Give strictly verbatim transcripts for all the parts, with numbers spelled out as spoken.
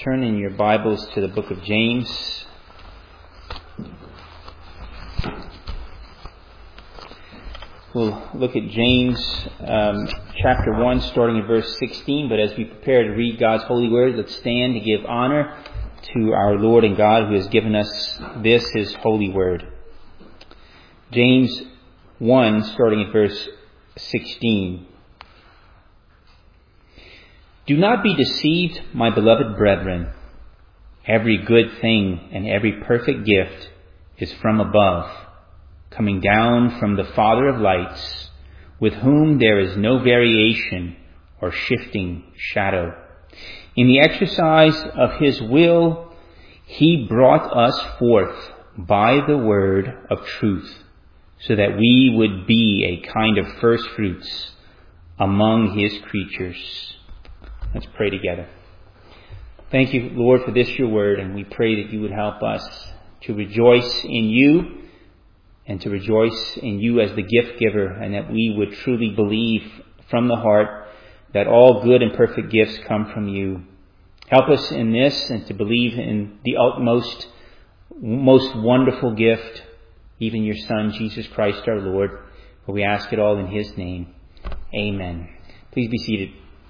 turn in your Bibles to the book of James. We'll look at James um, chapter one, starting at verse sixteen. But as we prepare to read God's holy word, let's stand to give honor to our Lord and God who has given us this, His holy word. James one, starting at verse sixteen. Do not be deceived, my beloved brethren. Every good thing and every perfect gift is from above, coming down from the Father of lights, with whom there is no variation or shifting shadow. In the exercise of His will, He brought us forth by the word of truth, so that we would be a kind of first fruits among His creatures. Let's pray together. Thank you, Lord, for this, your word, and we pray that you would help us to rejoice in you and to rejoice in you as the gift giver, and that we would truly believe from the heart that all good and perfect gifts come from you. Help us in this and to believe in the utmost, most wonderful gift, even your Son, Jesus Christ our Lord. For we ask it all in His name. Amen. Please be seated.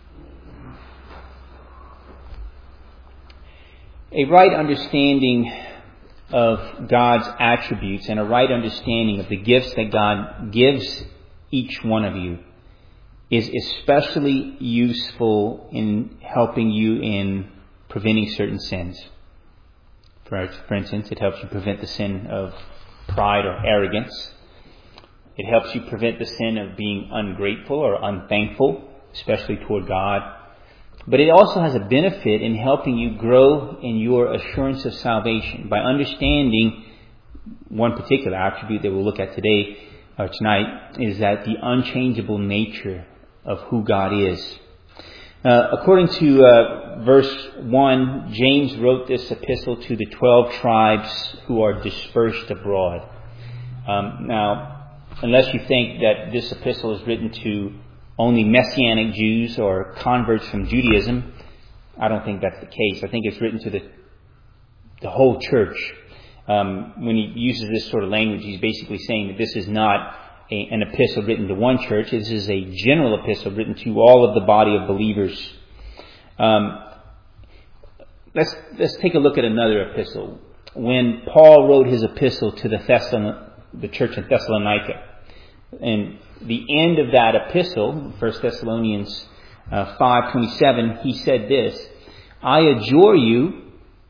A right understanding of God's attributes and a right understanding of the gifts that God gives each one of you is especially useful in helping you in preventing certain sins. For, for instance, it helps you prevent the sin of pride or arrogance. It helps you prevent the sin of being ungrateful or unthankful, especially toward God. But it also has a benefit in helping you grow in your assurance of salvation by understanding one particular attribute that we'll look at today or tonight, is that the unchangeable nature of who God is. Uh, according to uh, verse one, James wrote this epistle to the twelve tribes who are dispersed abroad. Um, now, unless you think that this epistle is written to only Messianic Jews or converts from Judaism, I don't think that's the case. I think it's written to the the whole church. Um, when he uses this sort of language, he's basically saying that this is not a, an epistle written to one church. This is a general epistle written to all of the body of believers. Um, let's let's take a look at another epistle. When Paul wrote his epistle to the Thessalon, the church in Thessalonica, and the end of that epistle, First Thessalonians uh, five twenty-seven, he said this: I adjure you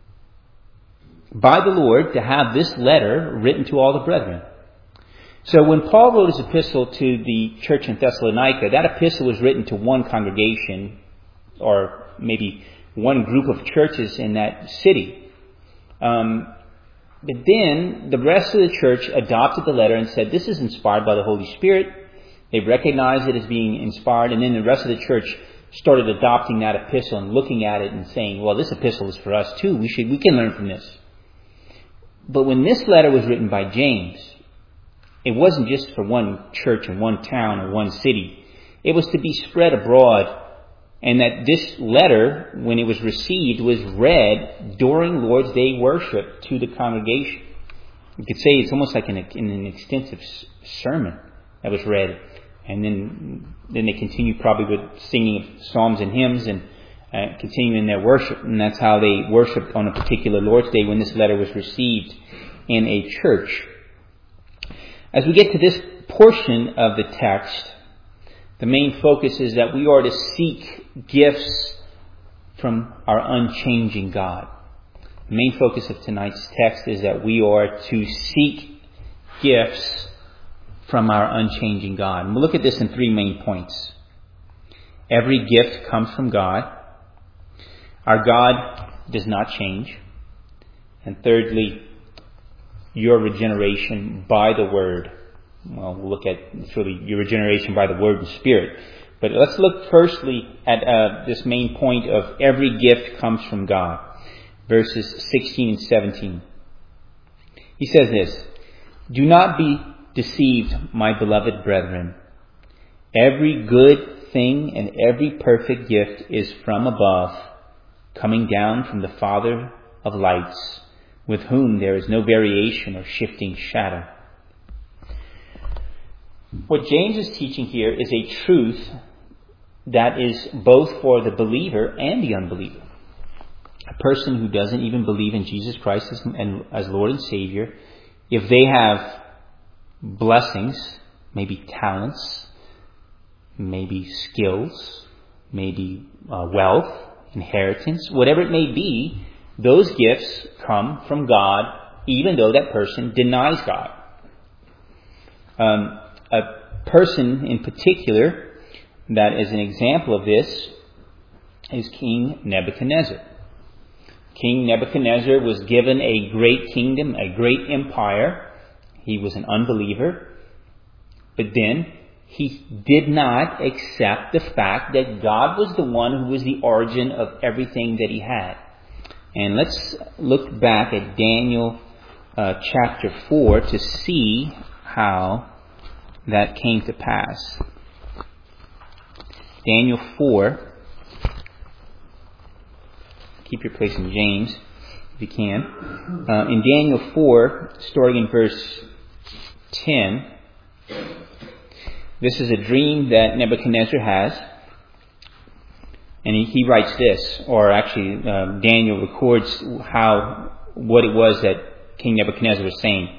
by the Lord to have this letter written to all the brethren. So when Paul wrote his epistle to the church in Thessalonica, that epistle was written to one congregation or maybe one group of churches in that city. Um, but then the rest of the church adopted the letter and said, this is inspired by the Holy Spirit. They recognized it as being inspired, and then the rest of the church started adopting that epistle and looking at it and saying, well, this epistle is for us too. We should, we can learn from this. But when this letter was written by James, it wasn't just for one church in one town or one city. It was to be spread abroad, and that this letter, when it was received, was read during Lord's Day worship to the congregation. You could say it's almost like an, an extensive sermon that was read. And then then they continue probably with singing of psalms and hymns and uh, continuing their worship. And that's how they worshiped on a particular Lord's Day when this letter was received in a church. As we get to this portion of the text, the main focus is that we are to seek gifts from our unchanging God. The main focus of tonight's text is that we are to seek gifts from our unchanging God. And we'll look at this in three main points. Every gift comes from God. Our God does not change. And thirdly, your regeneration by the Word. Well, we'll look at it's really your regeneration by the Word and Spirit. But let's look firstly at uh, this main point of every gift comes from God. Verses sixteen and seventeen. He says this: do not be deceived, my beloved brethren. Every good thing and every perfect gift is from above, coming down from the Father of lights, with whom there is no variation or shifting shadow. What James is teaching here is a truth that is both for the believer and the unbeliever. A person who doesn't even believe in Jesus Christ as, and, as Lord and Savior, if they have blessings, maybe talents, maybe skills, maybe uh, wealth, inheritance, whatever it may be, those gifts come from God, even though that person denies God. Um, a person in particular that is an example of this is King Nebuchadnezzar. King Nebuchadnezzar was given a great kingdom, a great empire. He was an unbeliever. But then he did not accept the fact that God was the one who was the origin of everything that he had. And let's look back at Daniel uh, chapter four to see how that came to pass. Daniel four. Keep your place in James, if you can. Uh, in Daniel four, starting in verse ten, this is a dream that Nebuchadnezzar has. And he, he writes this, or actually uh, Daniel records how what it was that King Nebuchadnezzar was saying.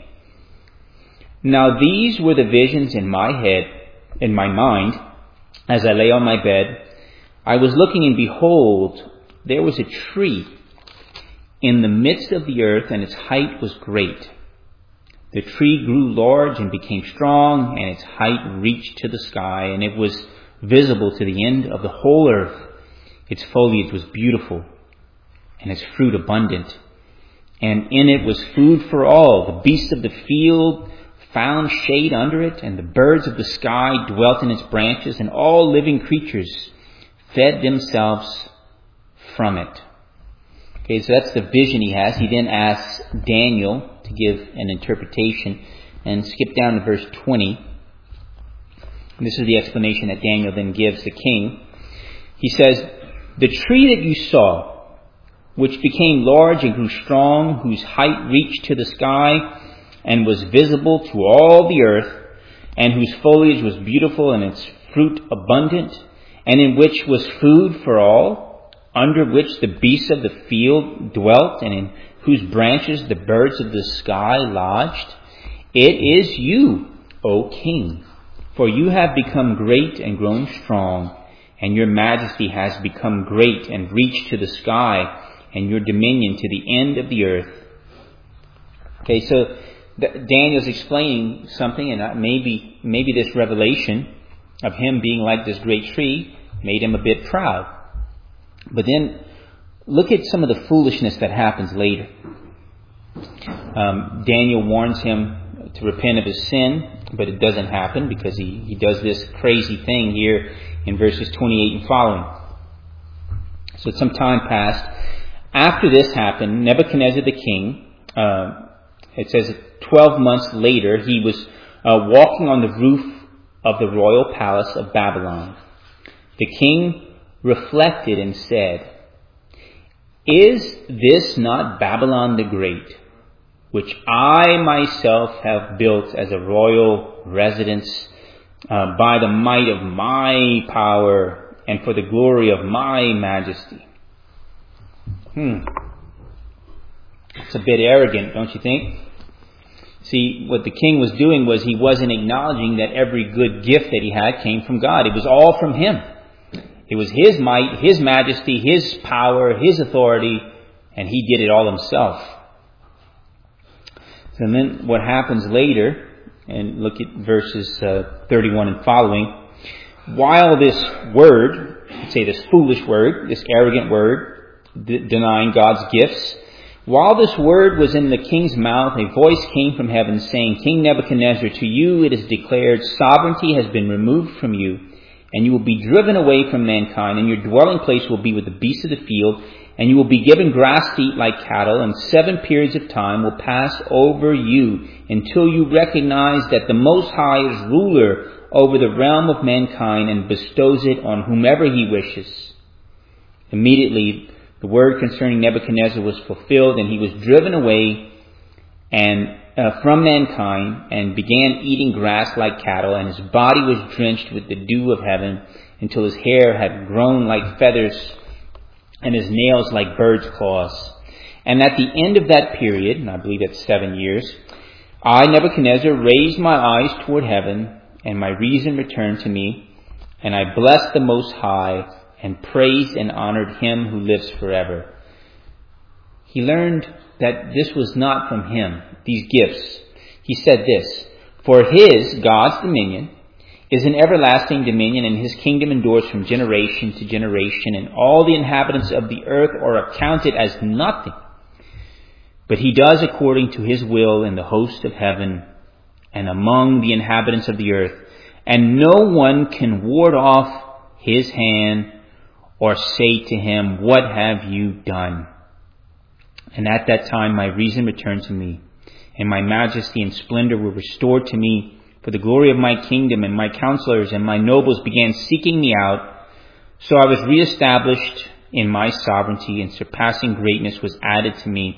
Now these were the visions in my head, in my mind, as I lay on my bed. I was looking, and behold, there was a tree in the midst of the earth, and its height was great. The tree grew large and became strong, and its height reached to the sky, and it was visible to the end of the whole earth. Its foliage was beautiful, and its fruit abundant. And in it was food for all. The beasts of the field found shade under it, and the birds of the sky dwelt in its branches, and all living creatures fed themselves from it. Okay, so that's the vision he has. He then asks Daniel to give an interpretation. And skip down to verse twenty. And this is the explanation that Daniel then gives the king. He says, the tree that you saw, which became large and grew strong, whose height reached to the sky, and was visible to all the earth, and whose foliage was beautiful and its fruit abundant, and in which was food for all, under which the beasts of the field dwelt, and in whose branches the birds of the sky lodged, it is you, O king, for you have become great and grown strong, and your majesty has become great and reached to the sky, and your dominion to the end of the earth. Okay, so Daniel's explaining something, and maybe maybe this revelation of him being like this great tree made him a bit proud. But then look at some of the foolishness that happens later. Um, Daniel warns him to repent of his sin, but it doesn't happen because he, he does this crazy thing here in verses twenty-eight and following. So some time passed. After this happened, Nebuchadnezzar the king, uh, it says twelve months later, he was uh, walking on the roof of the royal palace of Babylon. The king reflected and said, is this not Babylon the Great, which I myself have built as a royal residence uh, by the might of my power and for the glory of my majesty? Hmm. It's a bit arrogant, don't you think? See, what the king was doing was he wasn't acknowledging that every good gift that he had came from God. It was all from him. It was his might, his majesty, his power, his authority, and he did it all himself. And then what happens later, and look at verses uh, thirty-one and following. While this word, let's say this foolish word, this arrogant word, d- denying God's gifts, while this word was in the king's mouth, a voice came from heaven saying, King Nebuchadnezzar, to you it is declared, sovereignty has been removed from you, and you will be driven away from mankind, and your dwelling place will be with the beasts of the field, and you will be given grass to eat like cattle, and seven periods of time will pass over you until you recognize that the Most High is ruler over the realm of mankind and bestows it on whomever he wishes. Immediately The word concerning Nebuchadnezzar was fulfilled, and he was driven away and uh, from mankind and began eating grass like cattle, and his body was drenched with the dew of heaven until his hair had grown like feathers and his nails like birds' claws. And at the end of that period, and I believe that's seven years, I, Nebuchadnezzar, raised my eyes toward heaven, and my reason returned to me, and I blessed the Most High and praised and honored him who lives forever. He learned that this was not from him, these gifts. He said this, "For his, God's dominion, is an everlasting dominion, and his kingdom endures from generation to generation, and all the inhabitants of the earth are accounted as nothing. But he does according to his will in the host of heaven and among the inhabitants of the earth, and no one can ward off his hand or say to him, 'What have you done?' And at that time my reason returned to me, and my majesty and splendor were restored to me for the glory of my kingdom, and my counselors and my nobles began seeking me out. So I was reestablished in my sovereignty, and surpassing greatness was added to me."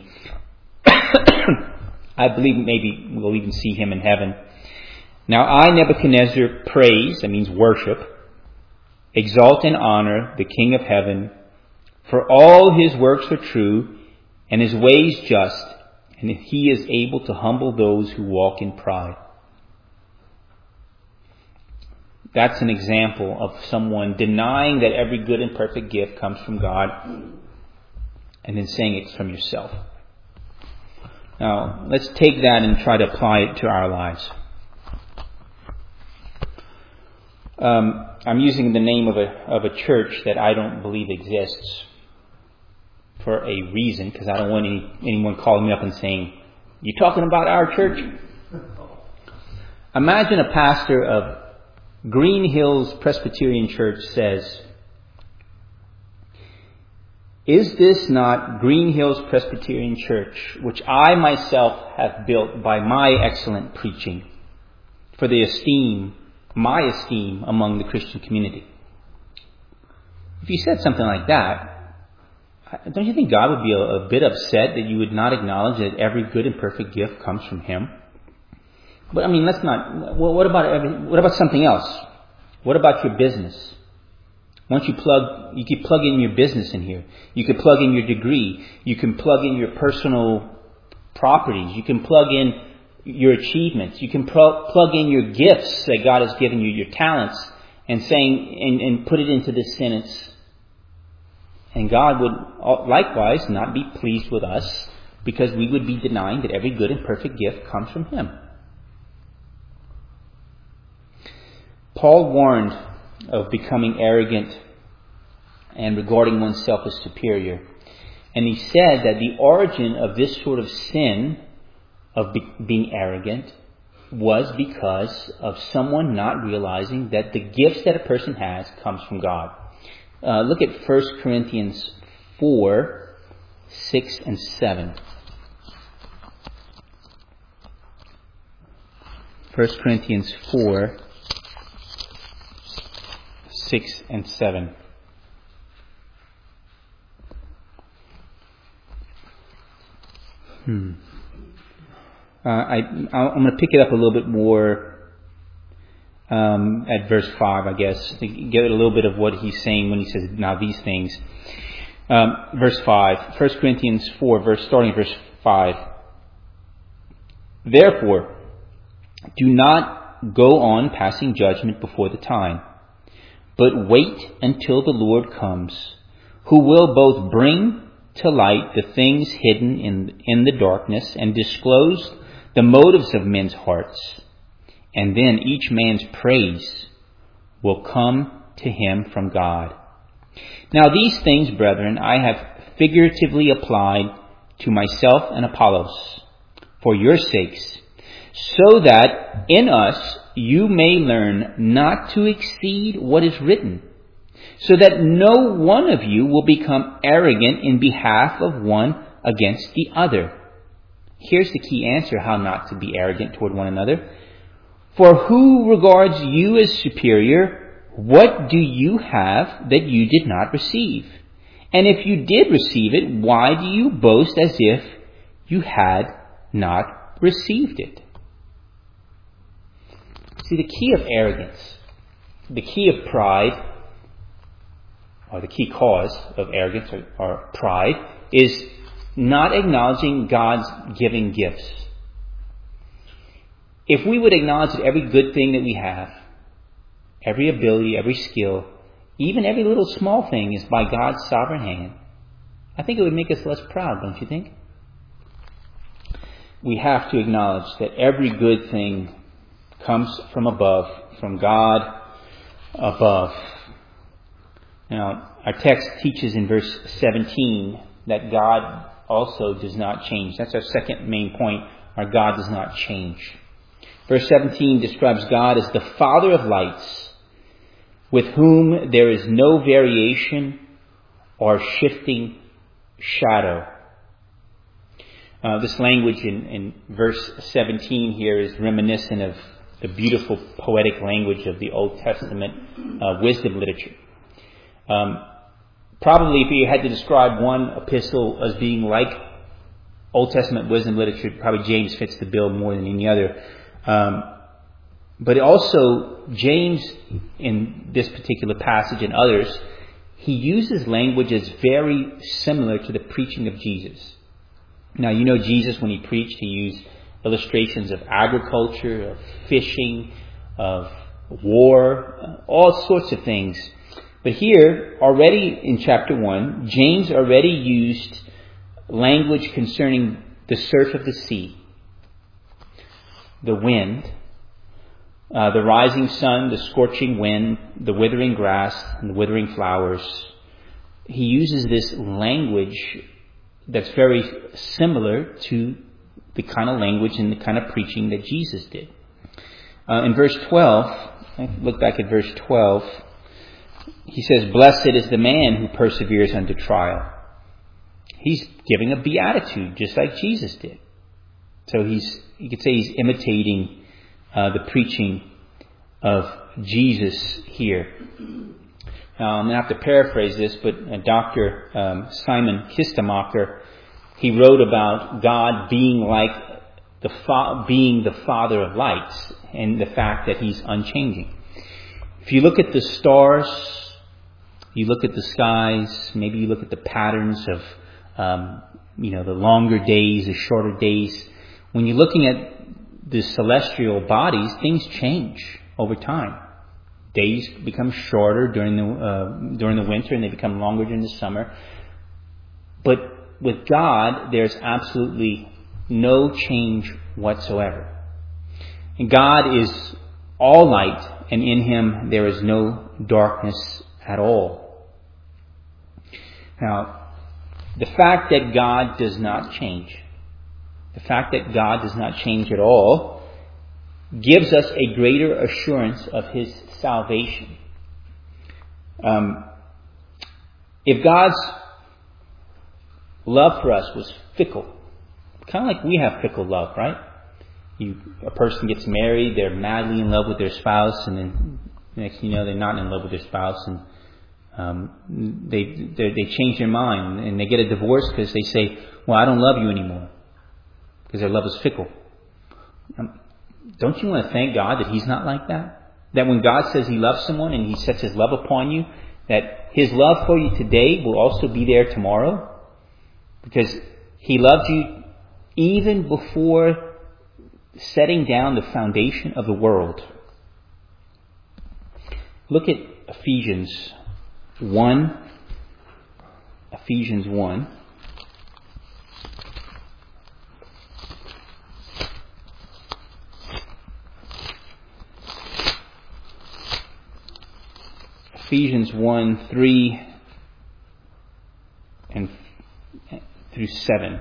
I believe maybe we'll even see him in heaven. "Now I, Nebuchadnezzar, praise," that means worship, "exalt and honor the King of heaven, for all his works are true, and his ways just, and he is able to humble those who walk in pride." That's an example of someone denying that every good and perfect gift comes from God, and then saying it's from yourself. Now, let's take that and try to apply it to our lives. Um, I'm using the name of a of a church that I don't believe exists for a reason, because I don't want any, anyone calling me up and saying, "You talking about our church?" Imagine a pastor of Green Hills Presbyterian Church says, "Is this not Green Hills Presbyterian Church, which I myself have built by my excellent preaching, for the esteem, my esteem among the Christian community?" If you said something like that, don't you think God would be a, a bit upset that you would not acknowledge that every good and perfect gift comes from him? But I mean, let's not. Well, what about every, what about something else? What about your business? Once you plug, you could plug in your business in here. You could plug in your degree. You can plug in your personal properties. You can plug in your achievements. You can pro- plug in your gifts that God has given you, your talents, and saying and, and put it into this sentence. And God would likewise not be pleased with us, because we would be denying that every good and perfect gift comes from him. Paul warned of becoming arrogant and regarding oneself as superior. And he said that the origin of this sort of sin, of be- being arrogant, was because of someone not realizing that the gifts that a person has comes from God. Uh, look at First Corinthians four, six and seven. First Corinthians four, six and seven. Hmm. Uh, I, I'm going to pick it up a little bit more um, at verse five, I guess, to get a little bit of what he's saying when he says, "Now these things." Um, verse five, First Corinthians four, verse starting verse five. "Therefore, do not go on passing judgment before the time, but wait until the Lord comes, who will both bring to light the things hidden in, in the darkness and disclose the motives of men's hearts. And then each man's praise will come to him from God. Now these things, brethren, I have figuratively applied to myself and Apollos for your sakes, so that in us you may learn not to exceed what is written, so that no one of you will become arrogant in behalf of one against the other." Here's the key answer how not to be arrogant toward one another. "For who regards you as superior? What do you have that you did not receive? And if you did receive it, why do you boast as if you had not received it? See, the key of arrogance, the key of pride, or the key cause of arrogance or, or pride, is not acknowledging God's giving gifts. If we would acknowledge that every good thing that we have, every ability, every skill, even every little small thing is by God's sovereign hand, I think it would make us less proud, don't you think? We have to acknowledge that every good thing comes from above, from God above. Now, our text teaches in verse seventeen that God also does not change. That's our second main point. Our God does not change. Verse seventeen describes God as the Father of lights, with whom there is no variation or shifting shadow. Uh, this language in, in verse seventeen here is reminiscent of the beautiful poetic language of the Old Testament uh, wisdom literature. Um, probably if you had to describe one epistle as being like Old Testament wisdom literature, probably James fits the bill more than any other. Um, but also, James, in this particular passage and others, he uses language that's very similar to the preaching of Jesus. Now, you know Jesus, when he preached, he used illustrations of agriculture, of fishing, of war, all sorts of things. But here, already in chapter one, James already used language concerning the surf of the sea, the wind, uh, the rising sun, the scorching wind, the withering grass, and the withering flowers. He uses this language that's very similar to the kind of language and the kind of preaching that Jesus did. Uh, in verse twelve, look back at verse twelve, he says, "Blessed is the man who perseveres under trial." He's giving a beatitude, just like Jesus did. So he's, you could say he's imitating uh, the preaching of Jesus here. Now, I'm going to have to paraphrase this, but uh, Doctor Um, Simon Kistemacher, he wrote about God being like the fa- being the Father of lights, and the fact that He's unchanging. If you look at the stars, you look at the skies, maybe you look at the patterns of, um, you know, the longer days, the shorter days. When you're looking at the celestial bodies, things change over time. Days become shorter during the uh, during the winter, and they become longer during the summer. But with God, there's absolutely no change whatsoever. And God is all light, and in Him there is no darkness at all. Now, the fact that God does not change, the fact that God does not change at all, gives us a greater assurance of His salvation. Um, if God's love for us was fickle, kind of like we have fickle love, right? You, a person gets married, they're madly in love with their spouse, and then next thing you know, they're not in love with their spouse, and um, they, they they change their mind, and they get a divorce because they say, "Well, I don't love you anymore," because their love is fickle. Um, don't you want to thank God that He's not like that? That when God says He loves someone and He sets His love upon you, that His love for you today will also be there tomorrow, because He loved you even before setting down the foundation of the world. Look at Ephesians one. Ephesians one. Ephesians one, three and through seven.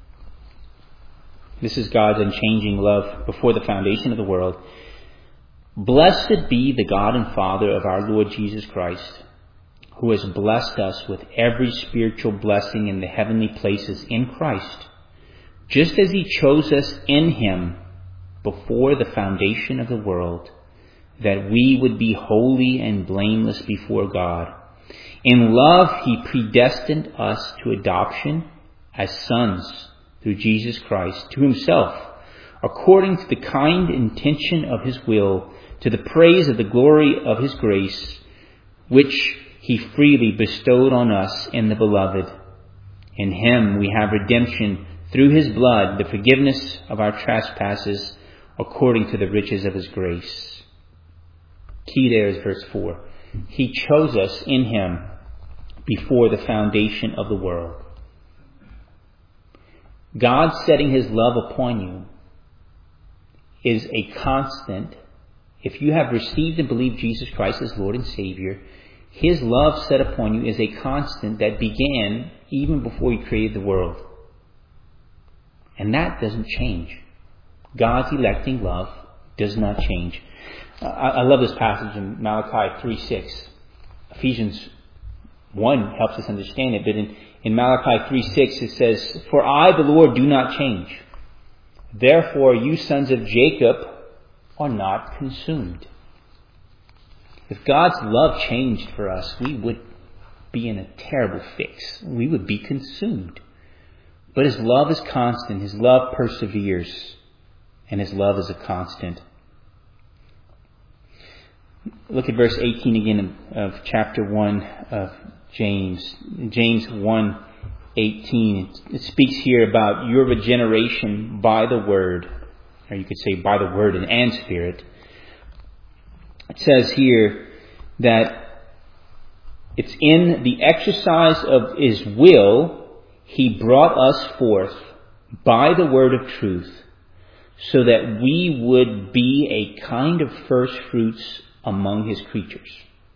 This is God's unchanging love before the foundation of the world. "Blessed be the God and Father of our Lord Jesus Christ, who has blessed us with every spiritual blessing in the heavenly places in Christ, just as He chose us in Him before the foundation of the world, that we would be holy and blameless before God. In love, He predestined us to adoption as sons through Jesus Christ to Himself, according to the kind intention of His will, to the praise of the glory of His grace, which He freely bestowed on us in the Beloved. In Him we have redemption through His blood, the forgiveness of our trespasses, according to the riches of His grace. Key there is verse four. He chose us in Him before the foundation of the world. God setting His love upon you is a constant. If you have received and believed Jesus Christ as Lord and Savior, His love set upon you is a constant that began even before He created the world. And that doesn't change. God's electing love does not change. I, I love this passage in Malachi three six. Ephesians one helps us understand it, but in, in Malachi three six it says, "For I, the Lord, do not change. Therefore you sons of Jacob are not consumed." If God's love changed for us, we would be in a terrible fix. We would be consumed. But His love is constant. His love perseveres. And His love is a constant. Look at verse eighteen again of chapter one of James. James one eighteen. It speaks here about your regeneration by the Word. Or you could say by the Word and, and Spirit. It says here that it's in the exercise of His will He brought us forth by the word of truth, so that we would be a kind of first fruits among His creatures.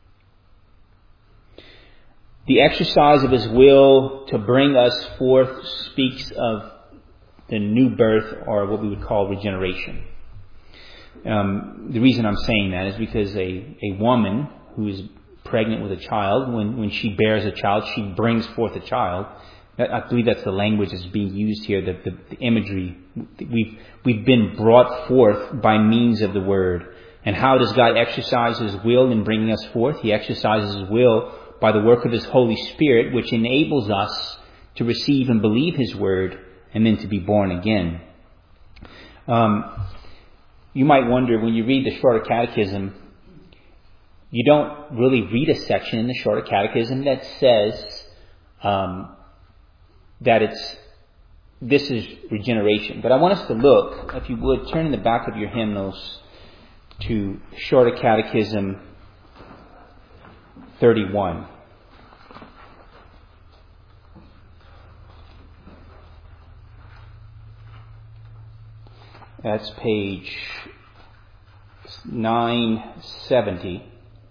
The exercise of His will to bring us forth speaks of the new birth, or what we would call regeneration. Um, the reason I'm saying that is because a, a woman who is pregnant with a child, when, when she bears a child, she brings forth a child. I believe that's the language that's being used here, the, the, the imagery. We've, we've been brought forth by means of the Word. And how does God exercise His will in bringing us forth? He exercises His will by the work of His Holy Spirit, which enables us to receive and believe His Word and then to be born again. Um, you might wonder, when you read the Shorter Catechism, you don't really read a section in the Shorter Catechism that says um, that it's this is regeneration. But I want us to look, if you would, turn in the back of your hymnals to Shorter Catechism thirty-one. That's page nine seventy.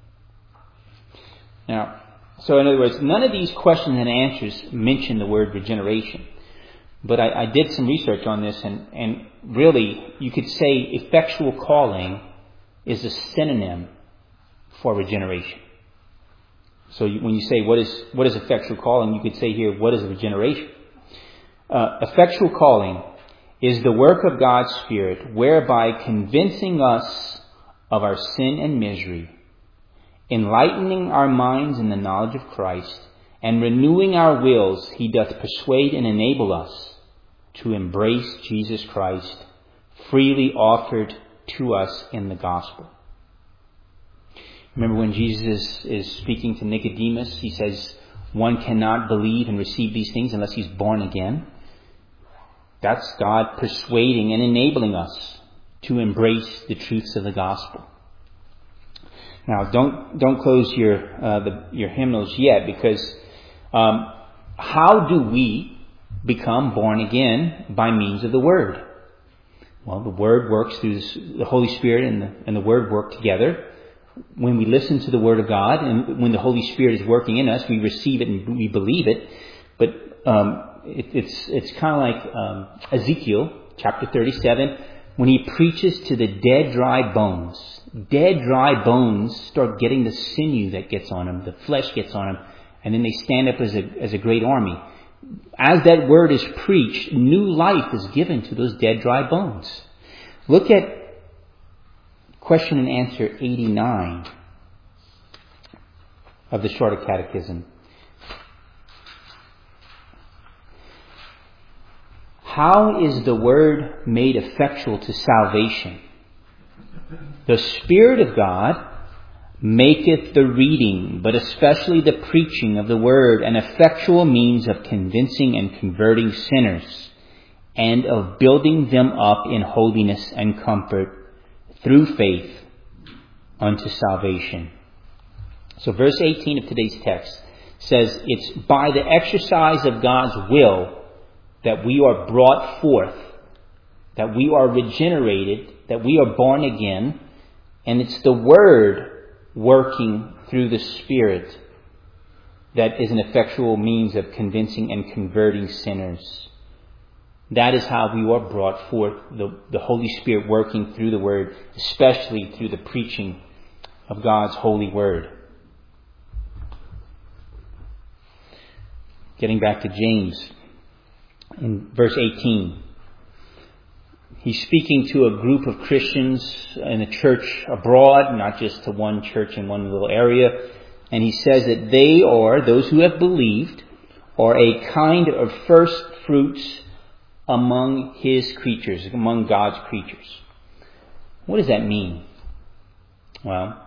Now, so in other words, none of these questions and answers mention the word regeneration. But I, I did some research on this, and, and really, you could say effectual calling is a synonym for regeneration. So you, when you say, what is what is effectual calling, you could say here, what is regeneration? Uh, effectual calling is the work of God's Spirit, whereby convincing us of our sin and misery, enlightening our minds in the knowledge of Christ, and renewing our wills, He doth persuade and enable us to embrace Jesus Christ, freely offered to us in the gospel. Remember when Jesus is speaking to Nicodemus, He says, one cannot believe and receive these things unless he's born again. That's God persuading and enabling us to embrace the truths of the gospel. Now, don't don't close your uh, the, your hymnals yet, because um, how do we become born again? By means of the Word. Well, the Word works through this, the Holy Spirit and the, and the Word work together. When we listen to the Word of God, and when the Holy Spirit is working in us, we receive it and we believe it. But um, it, it's it's kind of like um, Ezekiel chapter thirty-seven, when he preaches to the dead, dry bones. Dead, dry bones start getting the sinew that gets on them, the flesh gets on them, and then they stand up as a as a great army. As that word is preached, new life is given to those dead, dry bones. Look at question and answer eighty-nine. of the Shorter Catechism. How is the Word made effectual to salvation? The Spirit of God maketh the reading, but especially the preaching of the Word, an effectual means of convincing and converting sinners, and of building them up in holiness and comfort through faith unto salvation. So verse eighteen of today's text says it's by the exercise of God's will that we are brought forth, that we are regenerated, that we are born again, and it's the Word working through the Spirit that is an effectual means of convincing and converting sinners. That is how we are brought forth, the, the Holy Spirit working through the Word, especially through the preaching of God's holy Word. Getting back to James, in verse eighteen, he's speaking to a group of Christians in a church abroad, not just to one church in one little area. And he says that they are, those who have believed, are a kind of first fruits among his creatures, among God's creatures. What does that mean? Well,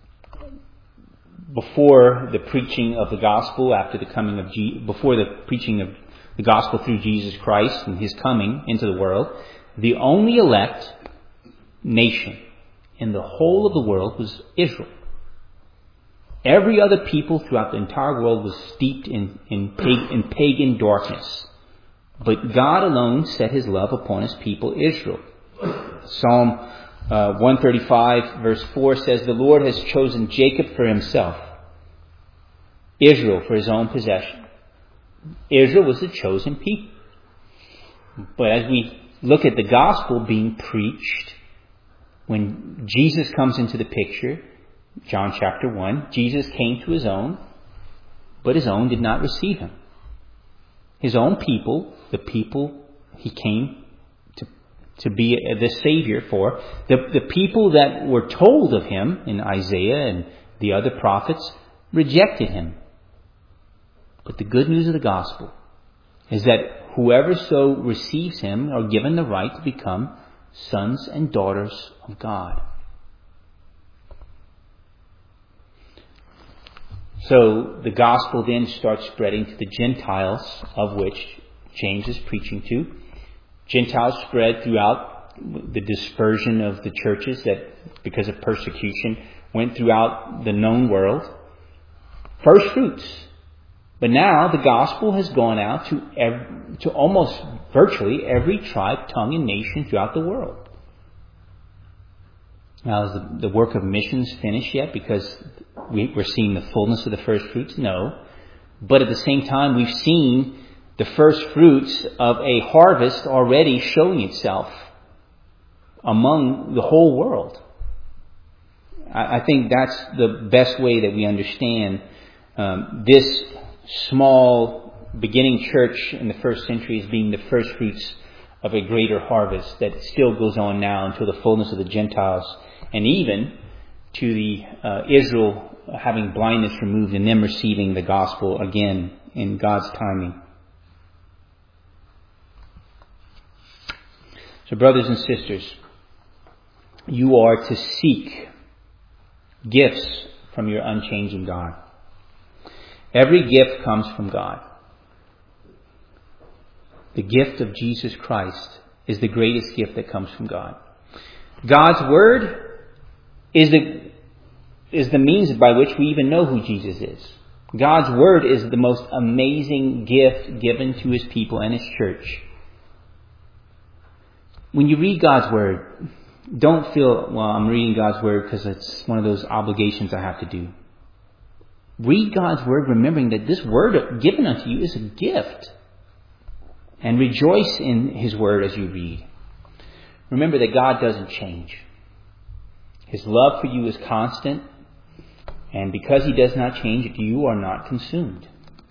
before the preaching of the gospel, after the coming of Je- before the preaching of the gospel through Jesus Christ and his coming into the world, the only elect nation in the whole of the world was Israel. Every other people throughout the entire world was steeped in, in, pag- in pagan darkness. But God alone set his love upon his people Israel. Psalm uh, one thirty-five verse four says, "The Lord has chosen Jacob for himself, Israel for his own possession." Israel was the chosen people. But as we look at the gospel being preached, when Jesus comes into the picture, John chapter one, Jesus came to his own, but his own did not receive him. His own people, the people he came to, to be the Savior for, the, the people that were told of him in Isaiah and the other prophets, rejected him. But the good news of the gospel is that whoever so receives him are given the right to become sons and daughters of God. So the gospel then starts spreading to the Gentiles, of which James is preaching to. Gentiles spread throughout the dispersion of the churches that, because of persecution, went throughout the known world. First fruits. But now the gospel has gone out to every, to almost virtually every tribe, tongue, and nation throughout the world. Now, is the, the work of missions finished yet because we, we're seeing the fullness of the first fruits? No. But at the same time, we've seen the first fruits of a harvest already showing itself among the whole world. I, I think that's the best way that we understand um, this small beginning church in the first century as being the first fruits of a greater harvest that still goes on now until the fullness of the Gentiles, and even to the uh, Israel having blindness removed and them receiving the gospel again in God's timing. So brothers and sisters, you are to seek gifts from your unchanging God. Every gift comes from God. The gift of Jesus Christ is the greatest gift that comes from God. God's Word is the, is the means by which we even know who Jesus is. God's Word is the most amazing gift given to his people and his church. When you read God's Word, don't feel, well, I'm reading God's Word because it's one of those obligations I have to do. Read God's Word remembering that this Word given unto you is a gift. And rejoice in his Word as you read. Remember that God doesn't change. His love for you is constant. And because he does not change, you are not consumed.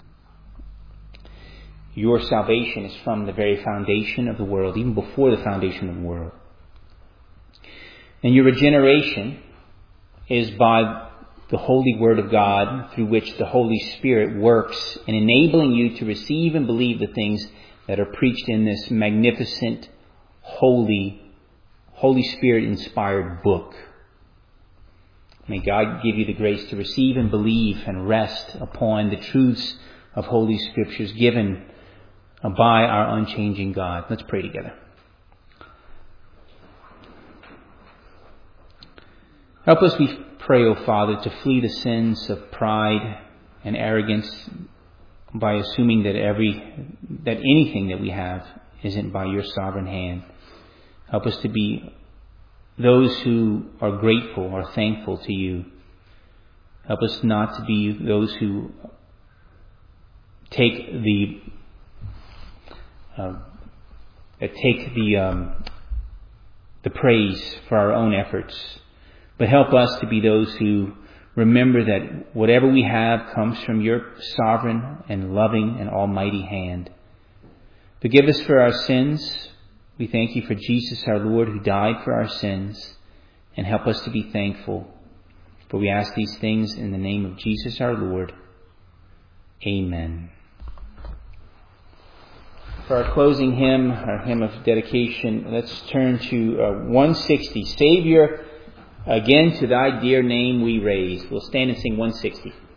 Your salvation is from the very foundation of the world, even before the foundation of the world. And your regeneration is by the holy Word of God, through which the Holy Spirit works in enabling you to receive and believe the things that are preached in this magnificent, holy, Holy Spirit-inspired book. May God give you the grace to receive and believe and rest upon the truths of Holy Scriptures given by our unchanging God. Let's pray together. Help us, we pray, O Father, to flee the sins of pride and arrogance by assuming that every that anything that we have isn't by your sovereign hand. Help us to be those who are grateful or thankful to you. Help us not to be those who take the uh, take the um, the praise for our own efforts, but help us to be those who remember that whatever we have comes from your sovereign and loving and almighty hand. Forgive us for our sins. We thank you for Jesus our Lord, who died for our sins, and help us to be thankful. For we ask these things in the name of Jesus our Lord. Amen. For our closing hymn, our hymn of dedication, let's turn to uh, one sixty. Savior, again to thy dear name we raise. We'll stand and sing one sixty.